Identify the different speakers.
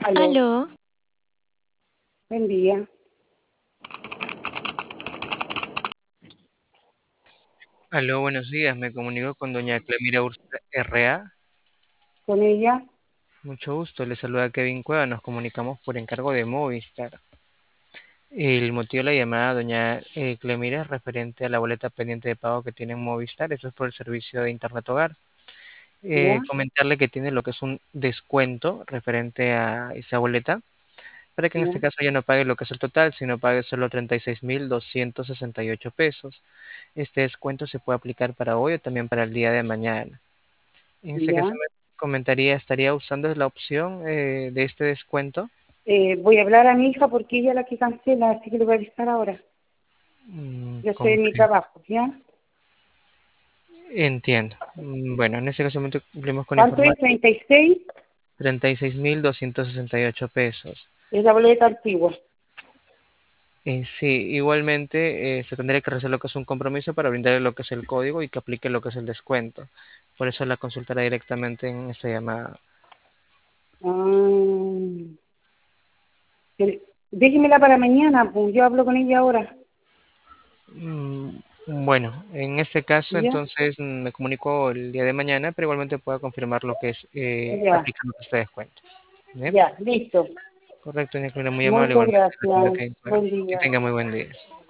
Speaker 1: Aló,
Speaker 2: Aló,
Speaker 1: buen día.
Speaker 3: Aló, buenos días. Me comunico con doña Clemira Ursa R.A.
Speaker 1: Con ella,
Speaker 3: Mucho gusto. Le saluda Kevin Cueva. Nos comunicamos por encargo de Movistar. El motivo de la llamada, doña Clemira, es referente a la boleta pendiente de pago que tiene Movistar. Eso es por el servicio de Internet Hogar.
Speaker 1: ¿ya?
Speaker 3: Comentarle que tiene lo que es un descuento referente a esa boleta, para que en
Speaker 1: ¿Ya?
Speaker 3: este caso ya no pague lo que es el total, sino pague solo 36.268 pesos. Este descuento se puede aplicar para hoy o también para el día de mañana. En ese caso
Speaker 1: ¿Ya?
Speaker 3: me comentaría, ¿estaría usando la opción de este descuento?
Speaker 1: Voy a hablar a mi hija porque ella es la que cancela, así que le voy a avisar ahora. Yo estoy en mi
Speaker 3: Comprendo.
Speaker 1: trabajo, ¿ya?
Speaker 3: Entiendo. Bueno, en ese caso cumplimos con
Speaker 1: ¿Cuánto
Speaker 3: informar
Speaker 1: es? 36
Speaker 3: 36.268 pesos.
Speaker 1: es la boleta antigua.
Speaker 3: Sí, igualmente se tendría que realizar lo que es un compromiso para brindarle lo que es el código y que aplique lo que es el descuento. Por eso la consultará directamente en esta llamada.
Speaker 1: Ah, déjemela para mañana, pues yo hablo con ella ahora,
Speaker 3: Mm, Bueno, en este caso
Speaker 1: ¿ya?
Speaker 3: entonces me comunico el día de mañana, pero igualmente puedo confirmar lo que es
Speaker 1: Ya,
Speaker 3: aplicando este descuento. ¿Bien?
Speaker 1: ya, listo.
Speaker 3: Correcto, Nicolás, muy amable.
Speaker 1: Muchas
Speaker 3: Igualmente, la tienda
Speaker 1: gracias.
Speaker 3: que
Speaker 1: Buen
Speaker 3: que
Speaker 1: día.
Speaker 3: tenga muy buen día.